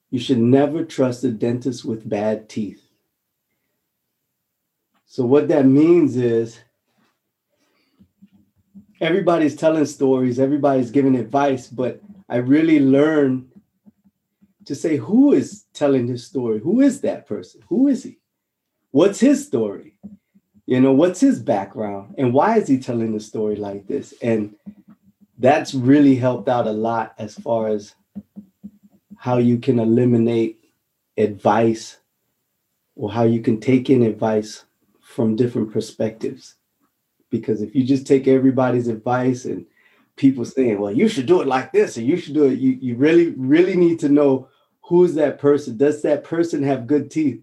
You should never trust a dentist with bad teeth. So what that means is everybody's telling stories, everybody's giving advice, but I really learned to say, who is telling this story? Who is that person? Who is he? What's his story? What's his background? And why is he telling the story like this? And that's really helped out a lot as far as how you can eliminate advice or how you can take in advice from different perspectives. Because if you just take everybody's advice and people saying, well, you should do it like this, or you should do it, you really, really need to know who's that person. Does that person have good teeth?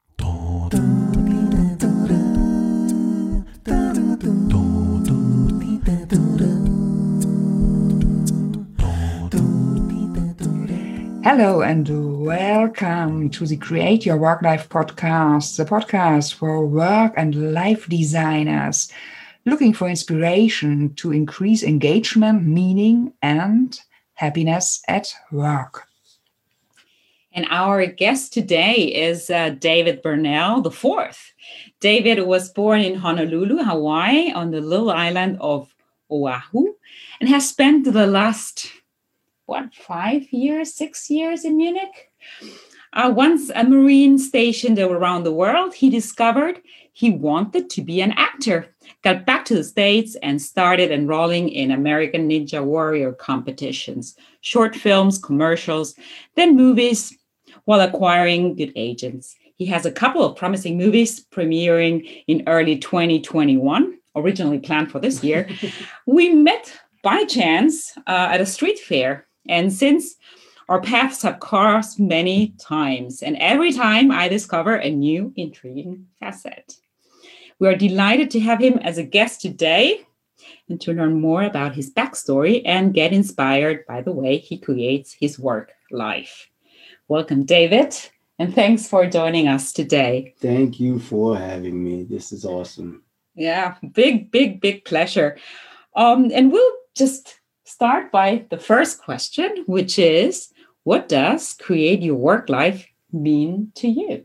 Hello and welcome to the Create Your Work Life podcast, the podcast for work and life designers looking for inspiration to increase engagement, meaning, and happiness at work. And our guest today is David Burnell IV. David was born in Honolulu, Hawaii, on the little island of Oahu, and has spent the last 6 years in Munich. Once a Marine stationed around the world, he discovered he wanted to be an actor, got back to the States and started enrolling in American Ninja Warrior competitions, short films, commercials, then movies, while acquiring good agents. He has a couple of promising movies premiering in early 2021, originally planned for this year. We met by chance at a street fair. And since our paths have crossed many times, and every time I discover a new intriguing facet. We are delighted to have him as a guest today and to learn more about his backstory and get inspired by the way he creates his work life. Welcome, David, and thanks for joining us today. Thank you for having me. This is awesome. Yeah, big pleasure. And we'll just start by the first question, which is, what does create your work life mean to you?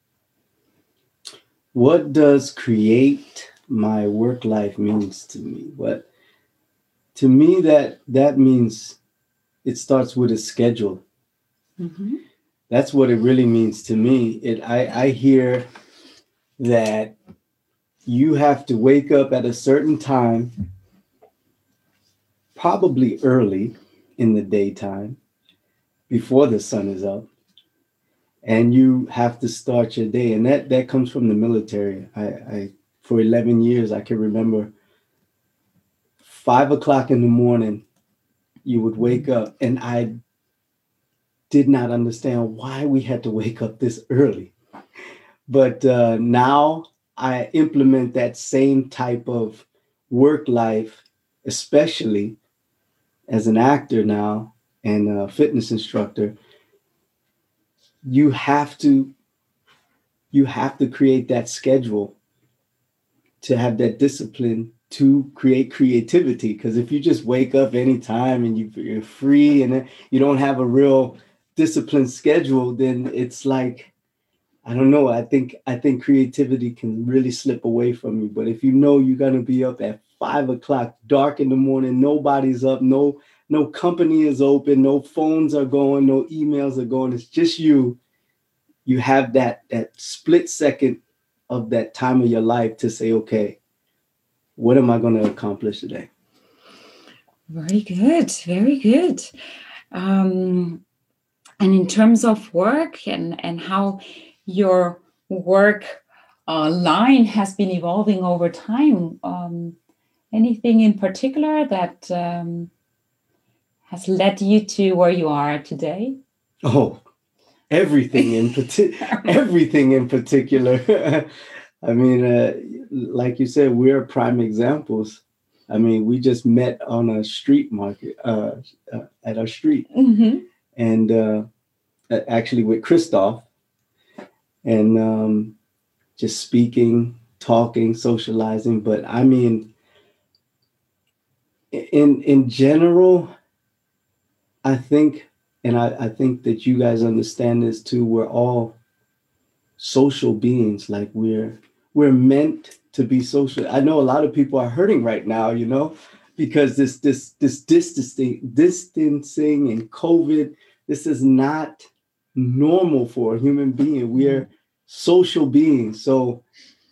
What does create my work life means to me? To me, that means it starts with a schedule. Mm-hmm. That's what it really means to me. I hear that you have to wake up at a certain time, probably early in the daytime, before the sun is up, and you have to start your day. And that comes from the military. I for 11 years, I can remember 5 o'clock in the morning, you would wake up, and I did not understand why we had to wake up this early. But now I implement that same type of work life, especially as an actor now and a fitness instructor. You have to create that schedule to have that discipline to create creativity. Because if you just wake up anytime and you're free and you don't have a real disciplined schedule, then it's like, I don't know. I think creativity can really slip away from you. But if you know you're going to be up at 5 o'clock, dark in the morning, nobody's up, no company is open, no phones are going, no emails are going, it's just you. You have that split second of that time of your life to say, okay, what am I going to accomplish today? Very good. Very good. And in terms of work and how your work line has been evolving over time, anything in particular that has led you to where you are today? Oh, everything in particular. I mean, like you said, we're prime examples. I mean, we just met on a street market, at our street, mm-hmm. and actually with Christoph, and just speaking, talking, socializing. But I mean, in general, I think and I think that you guys understand this too, we're all social beings. Like we're meant to be social. I know a lot of people are hurting right now, because this distancing and COVID, this is not normal for a human being. We're social beings. So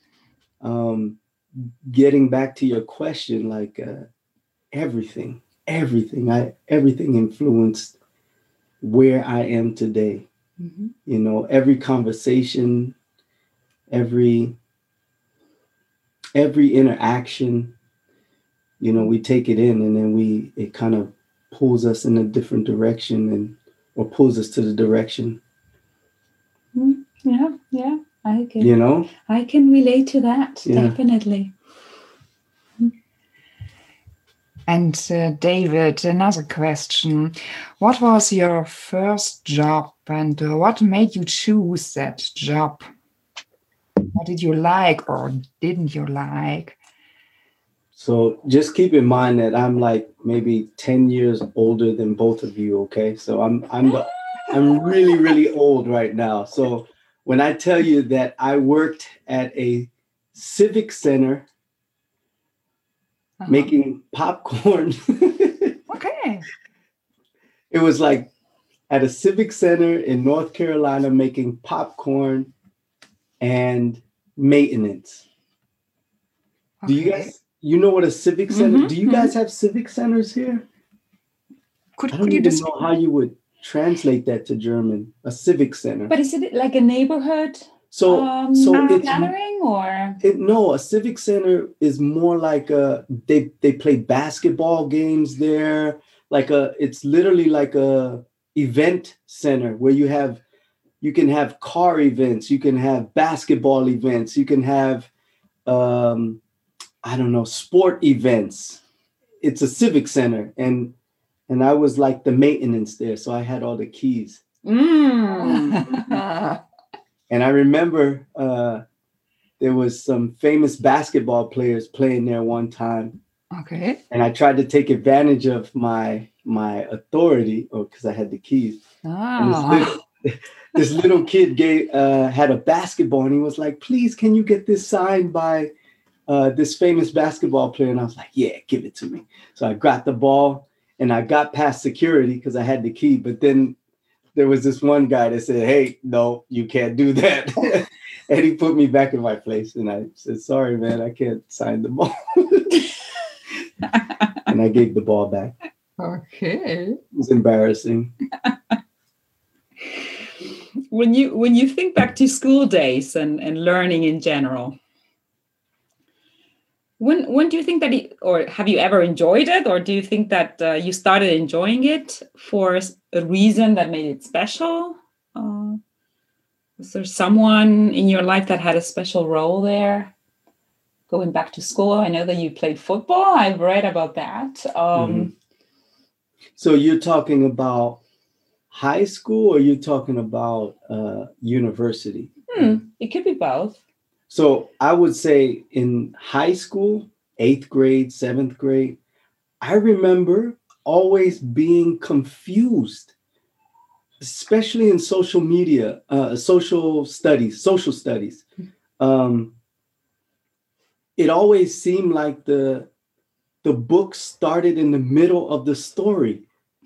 getting back to your question, like everything influenced where I am today. Every conversation, every interaction, we take it in, and then it kind of pulls us in a different direction or pulls us to the direction. Yeah, I can. I can relate to that, definitely. And David, another question. What was your first job, and what made you choose that job? What did you like or didn't you like? So just keep in mind that I'm like maybe 10 years older than both of you, okay? So I'm really, really old right now. So when I tell you that I worked at a civic center making popcorn. Okay. It was like at a civic center in North Carolina making popcorn and maintenance. Okay. Do you guys, know what a civic center? Do you guys have civic centers here? I don't even know how you would translate that to German. A civic center. But is it like a neighborhood? So it's gathering, or no, a civic center is more like they play basketball games there. It's literally like a event center where you can have car events, you can have basketball events, you can have sport events. It's a civic center, and I was like the maintenance there, so I had all the keys. And I remember there was some famous basketball players playing there one time. Okay. And I tried to take advantage of my authority, because I had the keys. And this little kid had a basketball, and he was like, "Please, can you get this signed by this famous basketball player?" And I was like, "Yeah, give it to me." So I got the ball, and I got past security because I had the key. But then there was this one guy that said, "Hey, no, you can't do that." And he put me back in my place. And I said, "Sorry, man, I can't sign the ball." And I gave the ball back. Okay. It was embarrassing. When you think back to school days and learning in general, when do you think that or have you ever enjoyed it, or do you think that you started enjoying it for a reason that made it special? Was there someone in your life that had a special role there? Going back to school, I know that you played football. I've read about that. So you're talking about high school, or you're talking about university? It could be both. So I would say in high school, 8th grade, 7th grade, I remember always being confused, especially in social media, social studies. It always seemed like the book started in the middle of the story.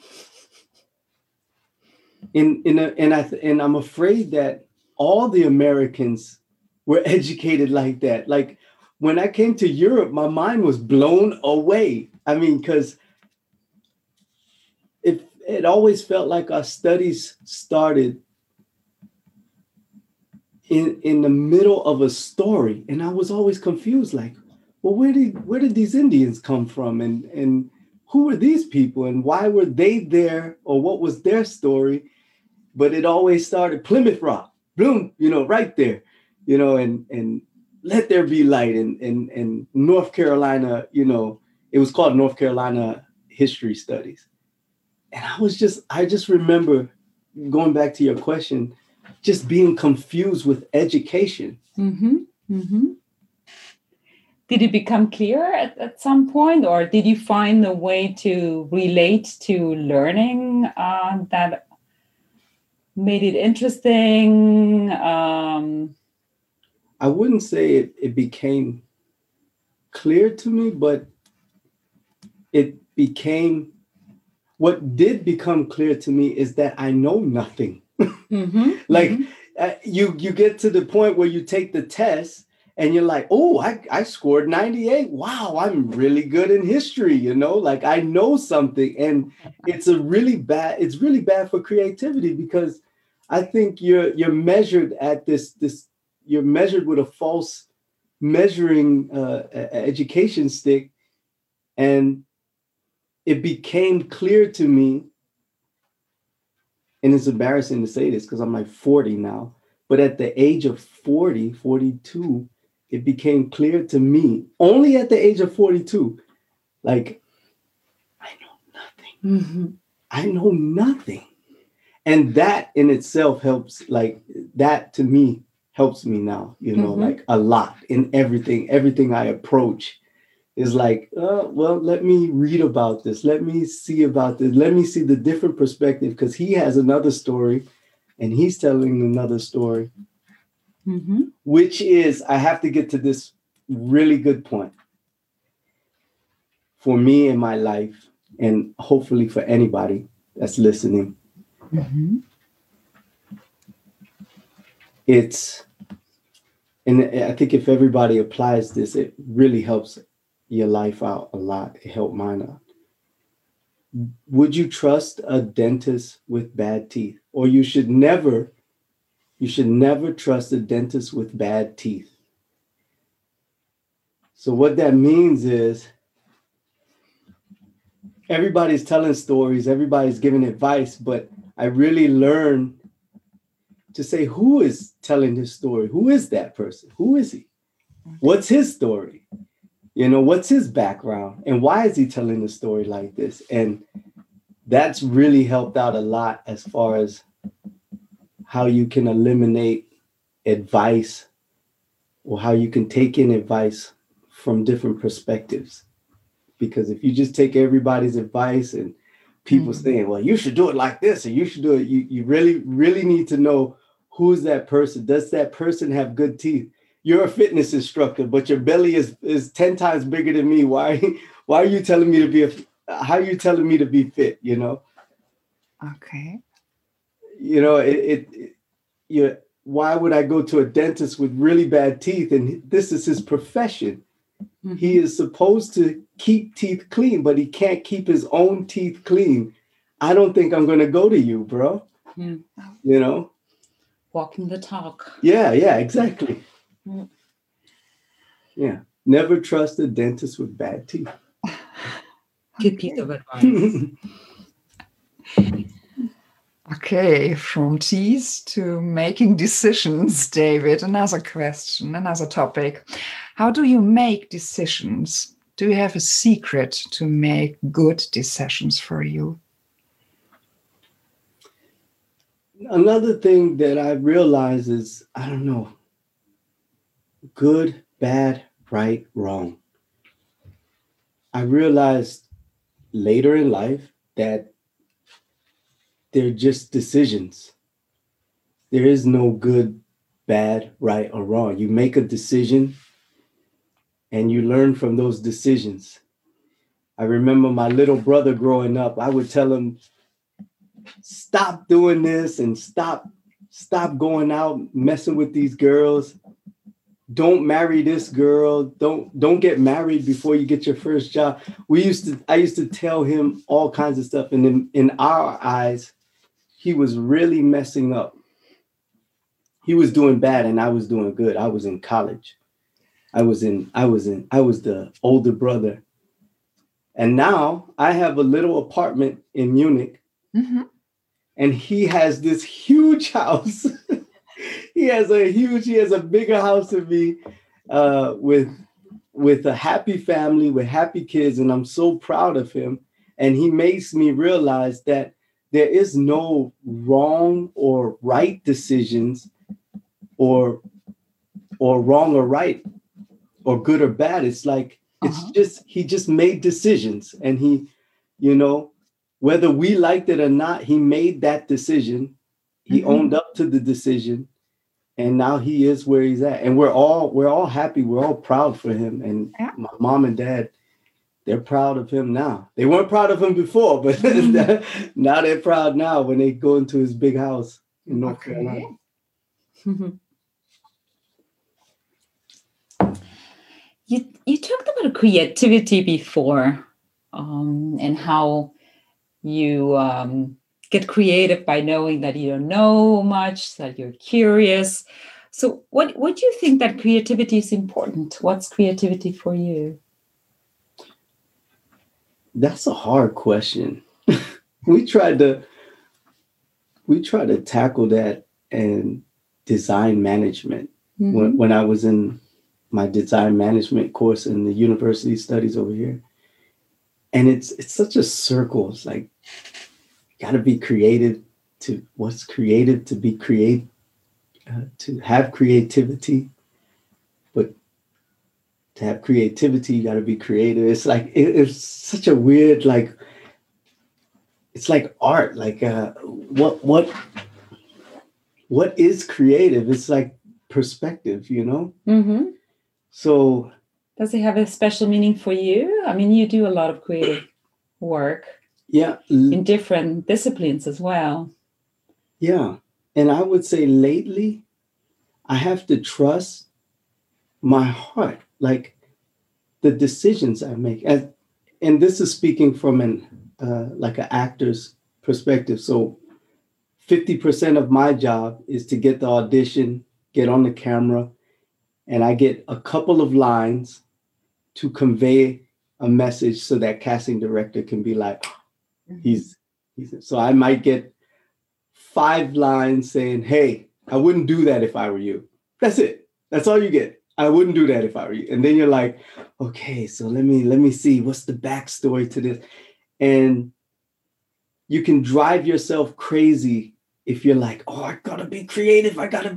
And I'm afraid that all the Americans were educated like that. Like when I came to Europe, my mind was blown away. I mean, because it always felt like our studies started in the middle of a story, and I was always confused. Like, well, where did these Indians come from, and who were these people, and why were they there, or what was their story? But it always started Plymouth Rock, boom, right there, and let there be light, and North Carolina, it was called North Carolina History Studies. And I just remember, going back to your question, just being confused with education. Did it become clear at some point, or did you find a way to relate to learning that made it interesting? I wouldn't say it became clear to me, but it became, what did become clear to me is that I know nothing. Like you get to the point where you take the test and you're like, oh, I scored 98. Wow, I'm really good in history, like I know something. And it's really bad for creativity, because I think you're measured at this, you're measured with a false measuring education stick. And it became clear to me, and it's embarrassing to say this because I'm like 40 now, but at the age of 40, 42, it became clear to me, only at the age of 42, like, I know nothing. I know nothing. And that in itself helps, like, that to me helps me now, like a lot in everything I approach is like, well, let me read about this. Let me see about this. Let me see the different perspective, because he has another story and he's telling another story, which is, I have to get to this really good point. For me in my life, and hopefully for anybody that's listening, it's, and I think if everybody applies this, it really helps your life out a lot. It helped mine out. Would you trust a dentist with bad teeth? Or you should never trust a dentist with bad teeth. So what that means is, everybody's telling stories, everybody's giving advice, but I really learned to say, who is telling this story? Who is that person? Who is he? What's his story? What's his background? And why is he telling the story like this? And that's really helped out a lot as far as how you can eliminate advice, or how you can take in advice from different perspectives. Because if you just take everybody's advice and people saying, well, you should do it like this, or you should do it, you really, really need to know, who's that person? Does that person have good teeth? You're a fitness instructor, but your belly is 10 times bigger than me. Why are you telling me to be how are you telling me to be fit? Okay. Why would I go to a dentist with really bad teeth? And this is his profession. He is supposed to keep teeth clean, but he can't keep his own teeth clean. I don't think I'm going to go to you, bro. Walking the talk. Yeah, exactly. Yeah. Never trust a dentist with bad teeth. Good piece of advice. Okay, from teeth to making decisions, David. Another question, another topic. How do you make decisions? Do you have a secret to make good decisions for you? Another thing that I realize is, I don't know, good, bad, right, wrong. I realized later in life that they're just decisions. There is no good, bad, right, or wrong. You make a decision and you learn from those decisions. I remember my little brother growing up, I would tell him, stop doing this and stop going out messing with these girls. Don't marry this girl. Don't get married before you get your first job. I used to tell him all kinds of stuff. And in our eyes, he was really messing up. He was doing bad and I was doing good. I was in college. I was the older brother. And now I have a little apartment in Munich. And he has this huge house. He has a bigger house than me, with a happy family, with happy kids. And I'm so proud of him. And he makes me realize that there is no wrong or right decisions, or wrong or right, or good or bad. It's like, he just made decisions, and he, whether we liked it or not, he made that decision. he owned up to the decision, and now he is where he's at. And we're all happy. We're all proud for him. And my mom and dad, they're proud of him now. They weren't proud of him before, but now they're proud now when they go into his big house in North Carolina. You talked about creativity before, and how you get creative by knowing that you don't know much, that you're curious. So what do you think that creativity is important? What's creativity for you? That's a hard question. we tried to tackle that in design management when I was in my design management course in the university studies over here. And it's such a circle. It's like, you gotta be creative to what's creative, to be creative, to have creativity. But to have creativity, you gotta be creative. It's like, it's such a weird, like, it's like art. Like, what is creative? It's like perspective, you know? Mm-hmm. So does it have a special meaning for you? I mean, you do a lot of creative work. Yeah. In different disciplines as well. Yeah. And I would say lately, I have to trust my heart, like the decisions I make. And this is speaking from an actor's perspective. So 50% of my job is to get the audition, get on the camera, and I get a couple of lines to convey a message so that casting director can be like, he's so I might get 5 lines saying, hey, I wouldn't do that if I were you. That's it. That's all you get. I wouldn't do that if I were you. And then you're like, okay, so let me see, what's the backstory to this? And you can drive yourself crazy if you're like, oh, I gotta be creative.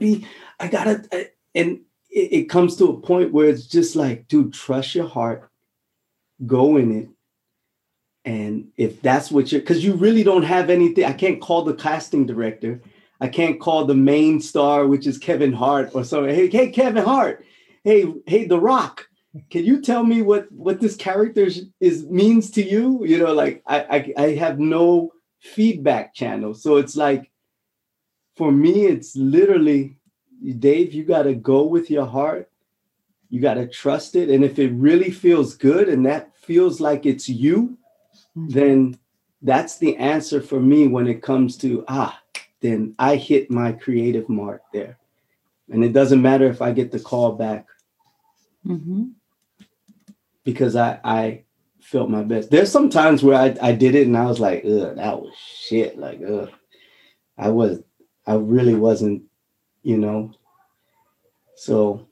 And it comes to a point where it's just like, dude, trust your heart, go in it. And if that's what because you really don't have anything, I can't call the casting director. I can't call the main star, which is Kevin Hart or something. Hey, Kevin Hart. Hey, The Rock. Can you tell me what this character means to you? You know, like I have no feedback channel. So it's like, for me, it's literally, Dave, you got to go with your heart. You got to trust it. And if it really feels good and that feels like it's you, then that's the answer for me when it comes to, then I hit my creative mark there. And it doesn't matter if I get the call back, because I felt my best. There's some times where I did it and I was like, that was shit. Like, I really wasn't, you know. So,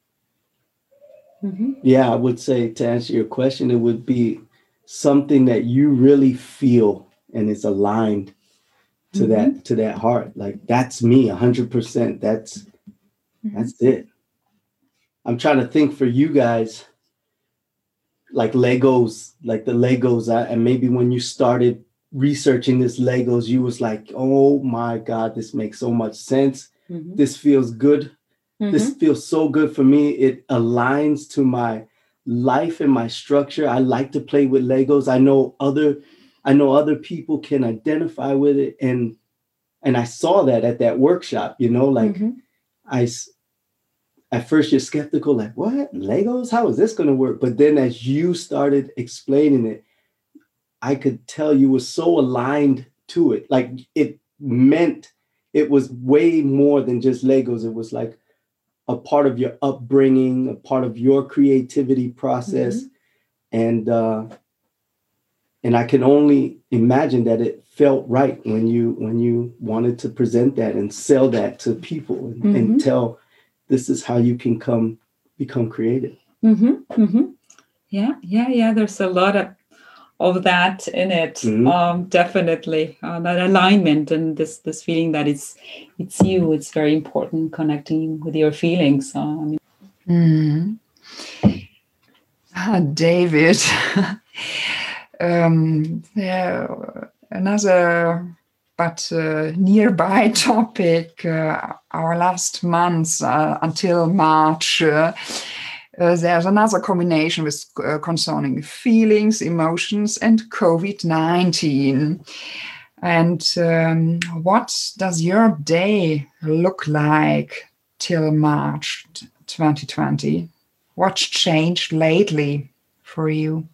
yeah, I would say, to answer your question, it would be something that you really feel and is aligned to that heart. Like, that's me 100%. That's it. I'm trying to think for you guys, like Legos, like the Legos, and maybe when you started researching this Legos, you was like, oh my God, this makes so much sense. This feels good. This feels so good for me. It aligns to my life and my structure. I like to play with Legos. I know other people can identify with it. And I saw that at that workshop, you know, like at first you're skeptical, like, what? Legos? How is this going to work? But then as you started explaining it, I could tell you were so aligned to it. Like, it meant it was way more than just Legos. It was like a part of your upbringing, a part of your creativity process. And I can only imagine that it felt right when you wanted to present that and sell that to people and tell, this is how you can become creative. Yeah. There's a lot of that in it. Definitely that alignment and this feeling that it's you. It's very important, connecting with your feelings. David, another but nearby topic, our last month until March, there's another combination with concerning feelings, emotions, and COVID-19. And what does your day look like till March 2020? What's changed lately for you?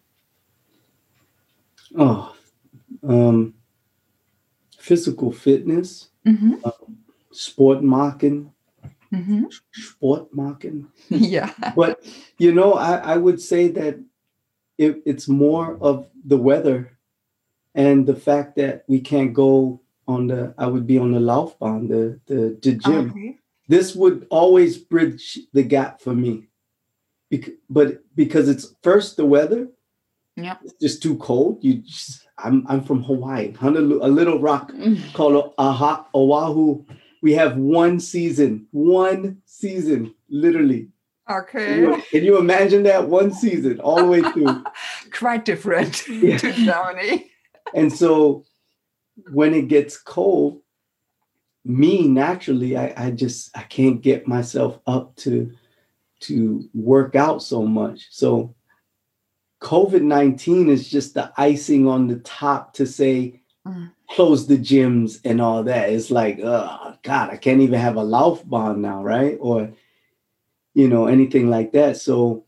Physical fitness, Mm-hmm. sport marking. Mm-hmm. Sport marking. Yeah. But, I would say that it's more of the weather and the fact that we can't go I would be on the Laufbahn, the gym. Okay. This would always bridge the gap for me. Because it's first the weather, Yeah. it's just too cold. I'm from Hawaii, Honolulu, a little rock called Oahu. We have one season, literally. Okay. Can you imagine that? One season all the way through. Quite different Yeah. to Germany. And so when it gets cold, me naturally, I can't get myself up to work out so much. So COVID-19 is just the icing on the top to say, close the gyms and all that. It's like, oh God, I can't even have a Laufbahn now, right? Or, anything like that. So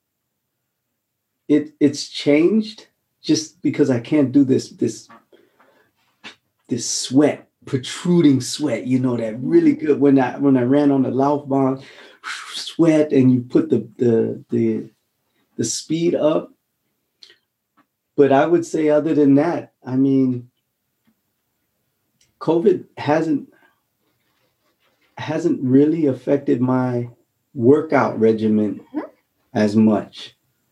it's changed just because I can't do this sweat, protruding sweat, that really good when I ran on the Laufbahn, sweat, and you put the speed up. But I would say other than that, I mean, COVID hasn't really affected my workout regimen as much.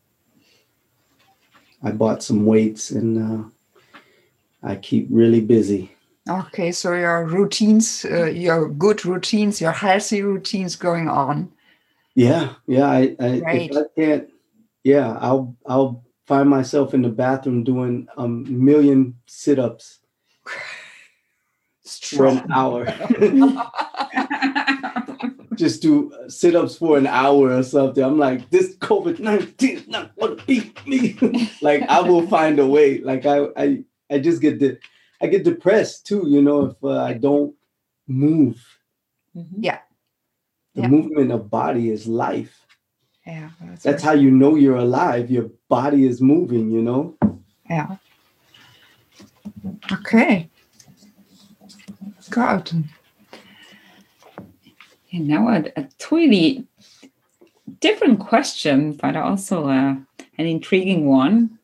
I bought some weights and I keep really busy. Okay, so your routines, your good routines, your healthy routines going on. Yeah. Right. If I can't, I'll find myself in the bathroom doing a million sit-ups for an hour. Just do sit-ups for an hour or something. I'm like, this COVID-19 is not going to beat me. Like, I will find a way. Like, I just I get depressed too, if I don't move. Yeah. The movement of body is life. Yeah. That's how you know you're alive. Your body is moving, Yeah. Okay. Good. And now a totally different question, but also an intriguing one.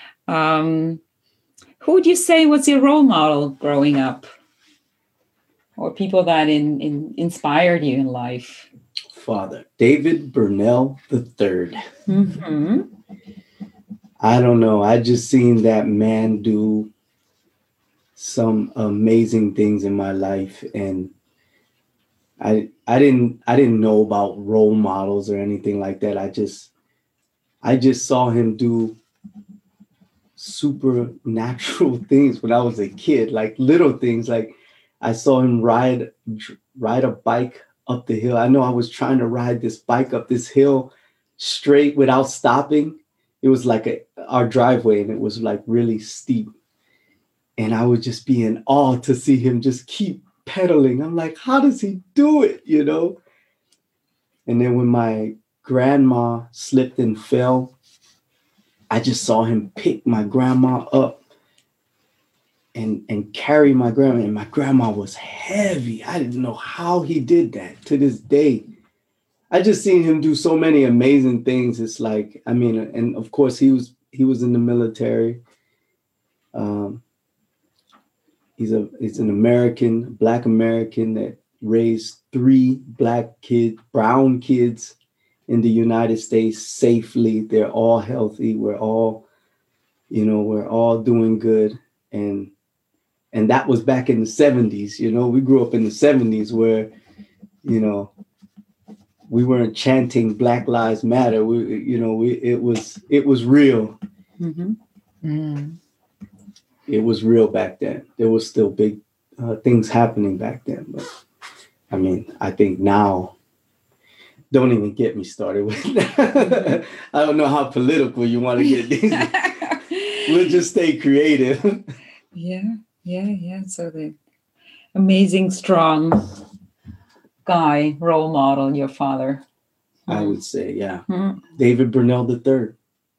Who would you say was your role model growing up? Or people that inspired you in life? Father David Burnell III. Mm-hmm. I don't know. I just seen that man do some amazing things in my life, and I didn't know about role models or anything like that. I just saw him do supernatural things when I was a kid, like little things. Like I saw him ride a bike up the hill. I know I was trying to ride this bike up this hill straight without stopping. It was like our driveway, and it was like really steep. And I would just be in awe to see him just keep pedaling. I'm like, how does he do it, And then when my grandma slipped and fell, I just saw him pick my grandma up and carry my grandma. And my grandma was heavy. I didn't know how he did that to this day. I just seen him do so many amazing things. It's like, I mean, and of course he was in the military. He's an American, Black American that raised 3 brown kids in the United States safely. They're all healthy. We're all doing good. And that was back in the 70s. We grew up in the 70s where, we weren't chanting Black Lives Matter. It was real. Mm-hmm. Mm. It was real back then. There was still big things happening back then. But I mean, I think now, don't even get me started with that. I don't know how political you want to get these. We'll just stay creative. Yeah. So the amazing, strong guy, role model, your father. I would say, yeah. David Burnell III.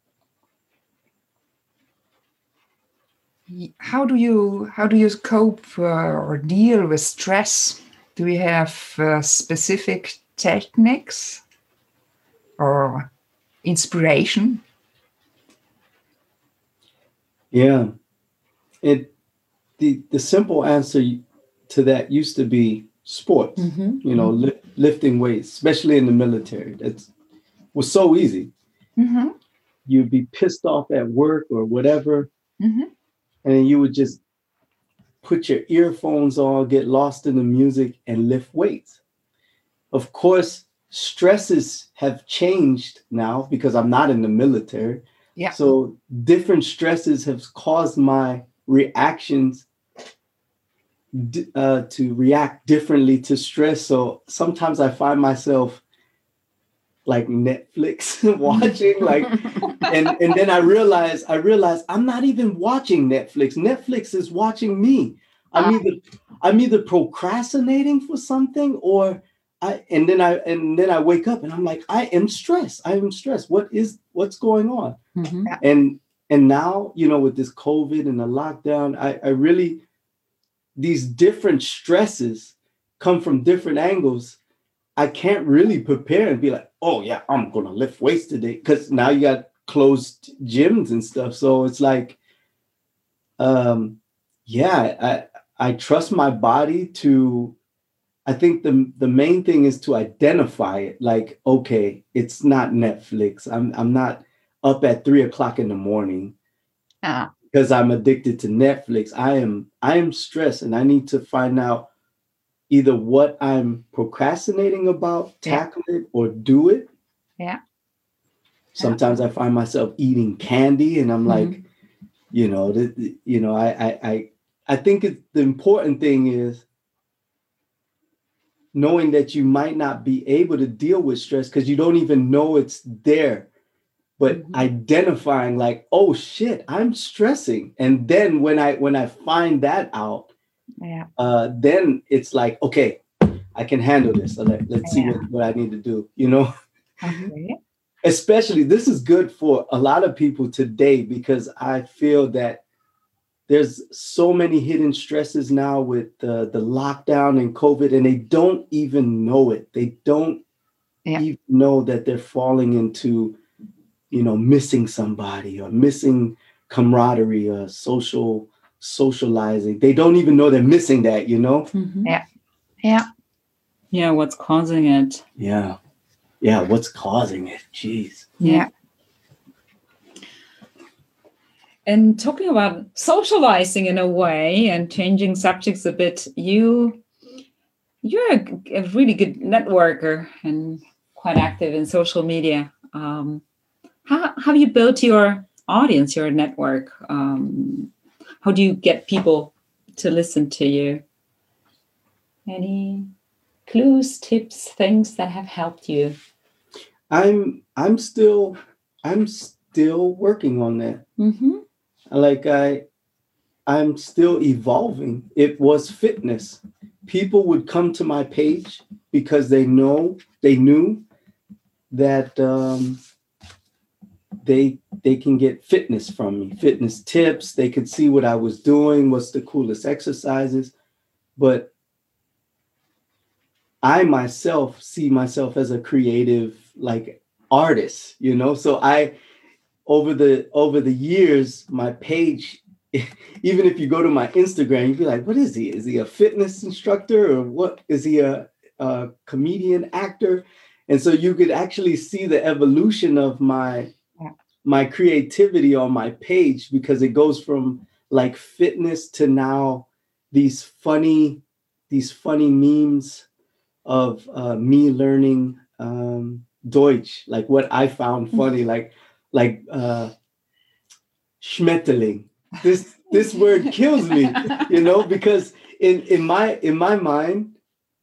How do you cope or deal with stress? Do you have specific techniques or inspiration? Yeah, the simple answer to that used to be sports. You know, lifting weights, especially in the military. That was so easy. You'd be pissed off at work or whatever, and you would just put your earphones on, get lost in the music, and lift weights. Of course, stresses have changed now because I'm not in the military. Yeah. So different stresses have caused my reactions to react differently to stress. So sometimes I find myself like Netflix watching, like, and then I realize I'm not even watching Netflix. Netflix is watching me. I'm either procrastinating for something, or and then I wake up and I'm like, I am stressed. What's going on? And now, you know, with this COVID and the lockdown, I really, these different stresses come from different angles. I can't really prepare and be like, oh yeah, I'm gonna lift weights today, because now you got closed gyms and stuff. So it's like, I trust my body to. I think the main thing is to identify it. Like, okay, it's not Netflix. I'm not up at 3:00 in the morning because I'm addicted to Netflix. I am stressed, and I need to find out either what I'm procrastinating about, tackle it, or do it. Yeah. Sometimes I find myself eating candy, and I'm like, I think the important thing is knowing that you might not be able to deal with stress because you don't even know it's there, but identifying like, oh shit, I'm stressing. And then when I find that out, then it's like, okay, I can handle this. So let's see what I need to do, you know? Especially, this is good for a lot of people today, because I feel that there's so many hidden stresses now with the lockdown and COVID, and they don't even know it. They don't even know that they're falling into, you know, missing somebody or missing camaraderie or socializing. They don't even know they're missing that, you know? Yeah, what's causing it? Yeah, what's causing it? Jeez. Yeah. And talking about socializing in a way and changing subjects a bit, you're a really good networker and quite active in social media. How have you built your audience, your network? How do you get people to listen to you? Any clues, tips, things that have helped you? I'm still working on that. Like I'm still evolving. It was fitness. People would come to my page because they knew that they can get fitness from me, fitness tips. They could see what I was doing, what's the coolest exercises. But I myself see myself as a creative, like, artist, you know? So over the years, my page, even if you go to my Instagram, you'd be like, what is he? Is he a fitness instructor, or what? Is he a comedian, actor? And so you could actually see the evolution of my creativity on my page, because it goes from like fitness to now these funny memes of me learning Deutsch, like what I found funny, like Schmetterling. This word kills me, you know, because in my mind,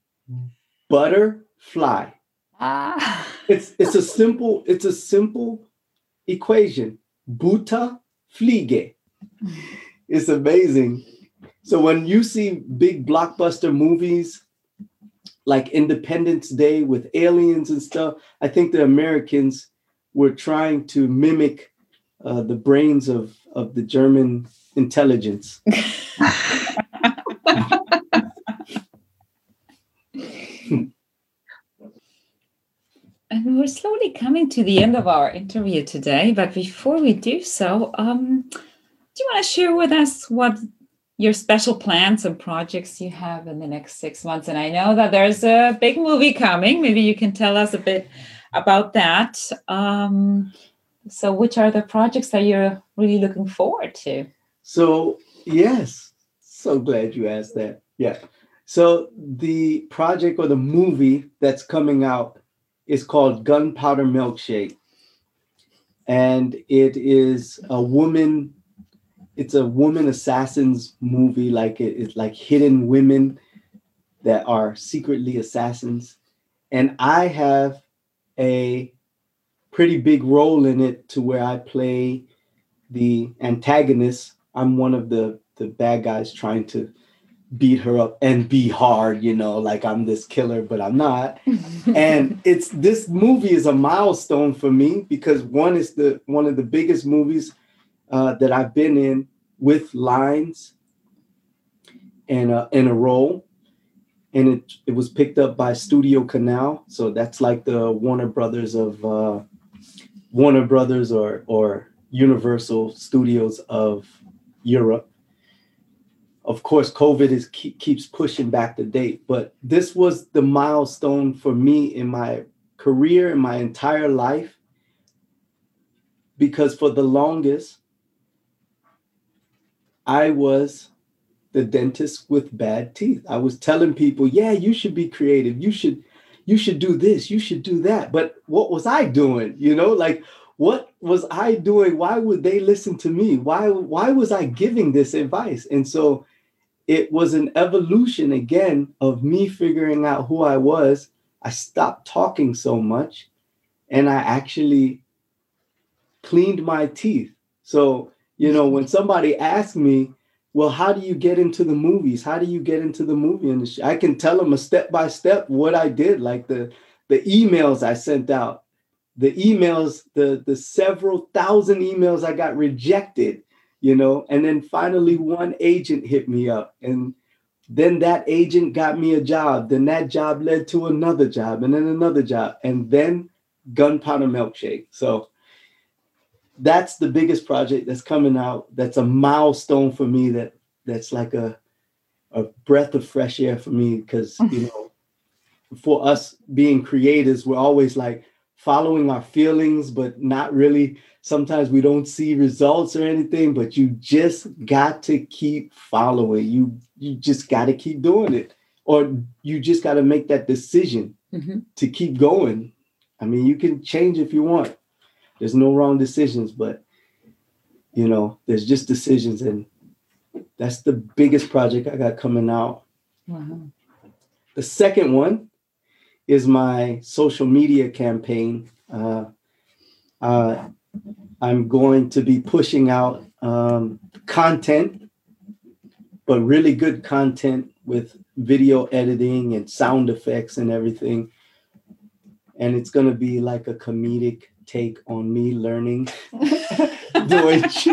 butterfly. Ah. It's a simple equation. Buta fliege. It's amazing. So when you see big blockbuster movies like Independence Day with aliens and stuff, I think the Americans were trying to mimic the brains of the German intelligence. And we're slowly coming to the end of our interview today. But before we do so, do you want to share with us what your special plans and projects you have in the next 6 months? And I know that there's a big movie coming. Maybe you can tell us a bit about that. So which are the projects that you're really looking forward to? So, yes, so glad you asked that. Yeah. So the project or the movie that's coming out is called Gunpowder Milkshake. And it is it's a woman assassins movie, like it's like hidden women that are secretly assassins. And I have a pretty big role in it to where I play the antagonist. I'm one of the bad guys trying to beat her up and be hard, like I'm this killer, but I'm not. And this movie is a milestone for me because one is one of the biggest movies that I've been in with lines and in a role. And it was picked up by Studio Canal. So that's like the Warner Brothers or Universal Studios of Europe. Of course, COVID keeps pushing back the date, but this was the milestone for me in my career, in my entire life, because for the longest, I was the dentist with bad teeth. I was telling people, yeah, you should be creative. You should do this. You should do that. But what was I doing? Like, what was I doing? Why would they listen to me? Why was I giving this advice? And so it was an evolution again of me figuring out who I was. I stopped talking so much and I actually cleaned my teeth. So, when somebody asks me, well, how do you get into the movies? How do you get into the movie industry? I can tell them a step-by-step what I did, like the emails I sent out, the emails, the several thousand emails I got rejected, and then finally one agent hit me up, and then that agent got me a job. Then that job led to another job, and then another job, and then Gunpowder Milkshake. So that's the biggest project that's coming out. That's a milestone for me. That's like a breath of fresh air for me, because for us being creators, we're always like following our feelings, but not really. Sometimes we don't see results or anything, but you just got to keep following. You just got to keep doing it, or you just got to make that decision to keep going. I mean, you can change if you want. There's no wrong decisions, but there's just decisions, and that's the biggest project I got coming out. Wow. The second one is my social media campaign. I'm going to be pushing out content, but really good content with video editing and sound effects and everything. And it's going to be like a comedic take on me learning Deutsch.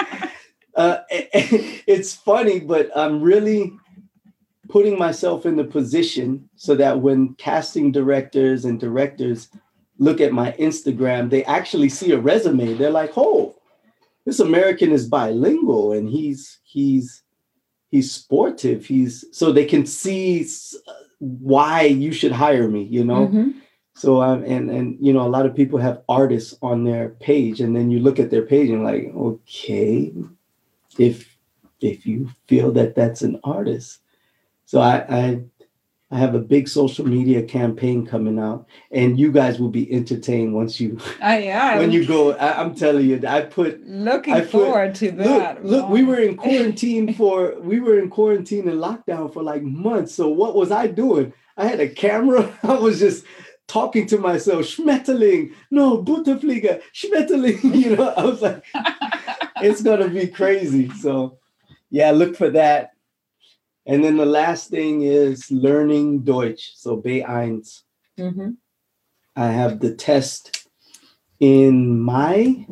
It's funny, but I'm really putting myself in the position so that when casting directors and directors look at my Instagram, they actually see a resume. They're like, oh, this American is bilingual and he's sportive. So they can see why you should hire me, So and a lot of people have artists on their page, and then you look at their page and like, okay, if you feel that that's an artist. So I I have a big social media campaign coming out, and you guys will be entertained once you when you go. I'm telling you, looking forward to that. Look, we were in quarantine and lockdown for like months. So what was I doing? I had a camera. I was just talking to myself, Schmetterling, no, Butterflieger, Schmetterling. You know, I was like, it's gonna be crazy. So yeah, look for that. And then the last thing is learning Deutsch, so B1. Mm-hmm. I have the test in Mai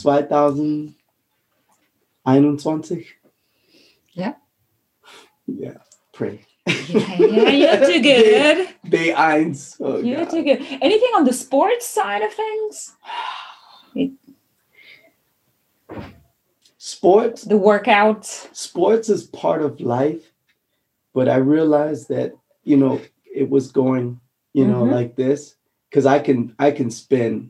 2021. Yeah. Yeah, pray. Yeah, you're too good. B1. Oh, you're too good. Anything on the sports side of things? Sports? The workouts? Sports is part of life. But I realized that, you know, it was going, you know, like this, because I can spend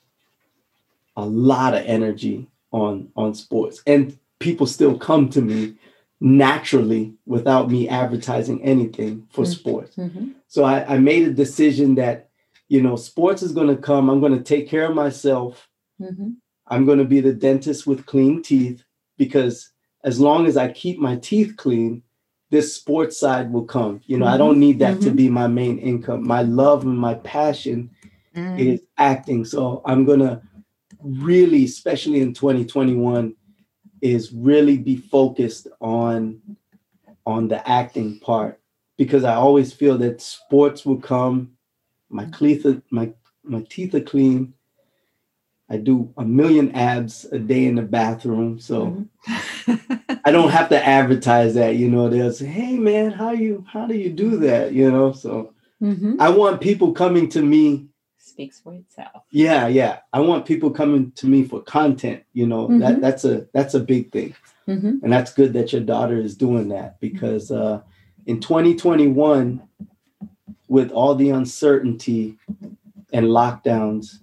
a lot of energy on sports, and people still come to me naturally without me advertising anything for sports. Mm-hmm. So I made a decision that, you know, sports is going to come. I'm going to take care of myself. Mm-hmm. I'm going to be the dentist with clean teeth, because as long as I keep my teeth clean, this sports side will come. You know, I don't need that to be my main income. My love and my passion is acting. So I'm going to really, especially in 2021, is really be focused on the acting part, because I always feel that sports will come. My teeth are clean. I do 1 million abs a day in the bathroom. So I don't have to advertise that, you know. They'll say, hey man, how do you do that? You know, so I want people coming to me. Speaks for itself. Yeah. I want people coming to me for content, you know. That's a big thing. And that's good that your daughter is doing that, because in 2021, with all the uncertainty and lockdowns,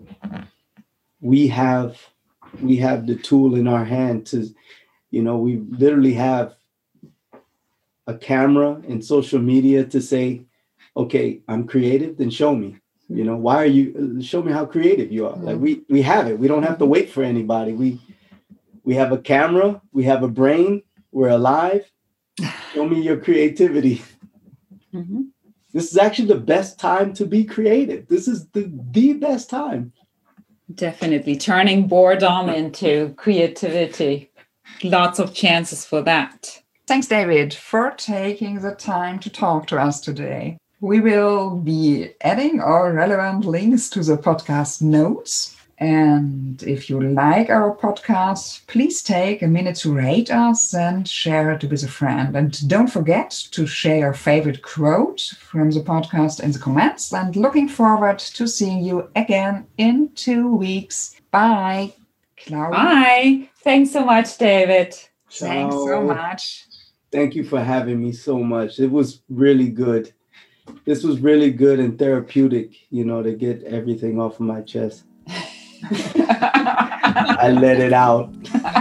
we have the tool in our hand to, you know, we literally have a camera and social media to say, okay, I'm creative, then show me. You know, show me how creative you are. Like we have it. We don't have to wait for anybody. We have a camera, we have a brain, we're alive. Show me your creativity. This is actually the best time to be creative. This is the best time. Definitely turning boredom into creativity. Lots of chances for that. Thanks, David, for taking the time to talk to us today. We will be adding all relevant links to the podcast notes. And if you like our podcast, please take a minute to rate us and share it with a friend. And don't forget to share your favorite quote from the podcast in the comments. And looking forward to seeing you again in 2 weeks. Bye, Claudia. Bye. Thanks so much, David. Ciao. Thanks so much. Thank you for having me so much. It was really good. This was really good and therapeutic, you know, to get everything off of my chest. I let it out.